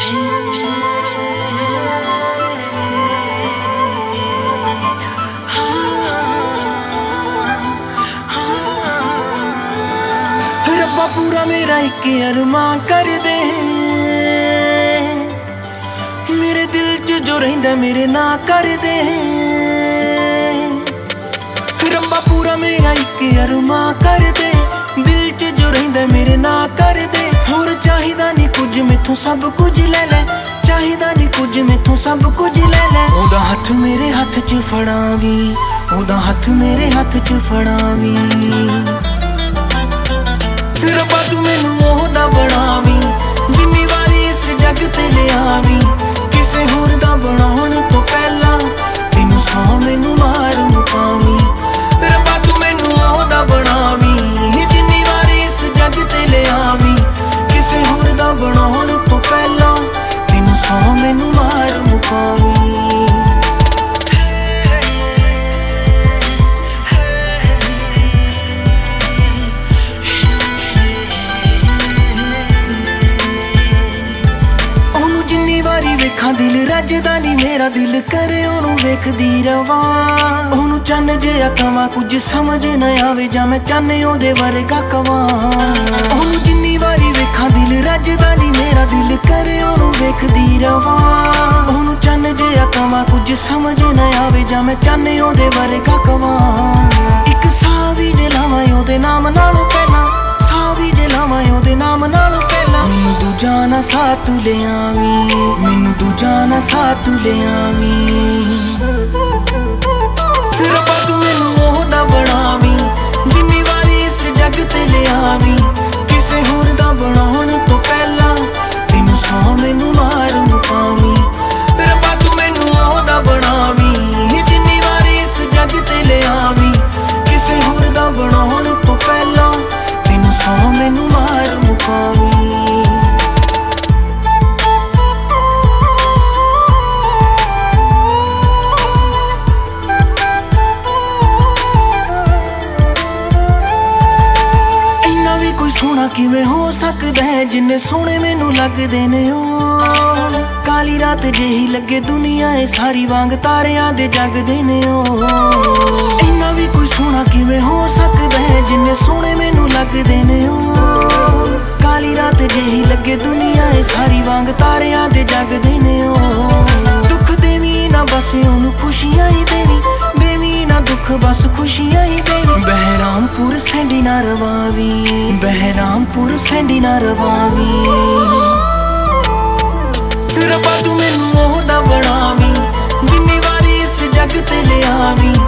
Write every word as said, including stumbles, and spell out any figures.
रब्बा पूरा मेरा एक अरमां कर दे, मेरे दिल च जो रहिंदा मेरे ना कर दे। रब्बा पूरा मेरा एक अरमां कर दे, दिल च जो रहिंदा मेरे ना कर दे। होर चाहिदा नहीं कुछ मैथों सब कुछ ले ले, चाहिदा नहीं कुछ मैथों सब कुछ ले ले। ओदा हथ मेरे हथ च फड़ावी, ओदा हथ मेरे हथ च फड़ावी। रब्बा तू मैनू ओहदा बनावी, जिन्नी वारी इस जग ते ले आवी। किसे होर दा बनाउण तो पहला तेनू सौ मैनू मार मुकावी। रब्बा तू मैनू ओहदा बनावी, जिन्नी वारी इस जग ते ले आवी। किसे होर दा बनाउण तो पहला तेनू सौ मैनू मार मुकावी। वेखां दिल रजदा नहीं मेरा दिल करे ओनू वेखदी रवां। ओनू चन्न जिहा कवां कुछ समझ ना आवे, जां मैं चन्न ओहदे वर्गा कवां। ओनू जिन्नी वारी वेखां दिल रजदा नहीं मेरा दिल करे ओनू वेखदी रवां। ओनू चन्न जिहा कवां कुछ समझ ना आवे, जां मैं चन्न ओहदे वर्गा कवां। इक साह वी जे लावां ओहदे नाम नालों पहलां, साह वी जे लावां ओहदे नाम नालों पहलां। मैनू दूजा ना साह तू ले आवी, मैनू दूजा ना साह तू ले आवी। रब्बा तू मैनू ओहदा बनावी, जिन्नी वारी इस जग ते ले आवी। किसे होर दा बनाउण तो पहला तेनू सौ मैनू मार मुकावी। रब्बा तू मैनू ओहदा बनावी, जिन्नी वारी इस जग ते ले आवी। किसे होर दा बनाउण तो पहला तेनू सौ मैनू मार मुकावी। सोहना किवें हो सकदा है जिन्ने सोहणे मैनू लगदे ने ओ। काली रात जेही लगे दुनिया ए सारी वांग तारियां दे जगदे ने ओ। इन्ना भी कोई सोहना किवें हो सकदा है जिन्ने सोहणे मैनू लगदे ने ओ। काली रात जेही लगे दुनिया ए सारी वांग तारियां दे जगदे ने ओ। दुख देवी ना बस ओनू खुशियां ही देवी, देवी ना दुख बस खुशियां ही देवी। बहरामपुर सैंडी ना रवावी, बहरामपुर सैंडी ना रवावी। रब्बा तू मैनू ओहदा बनावी, जिन्नी वारी इस जग ते ले आवी।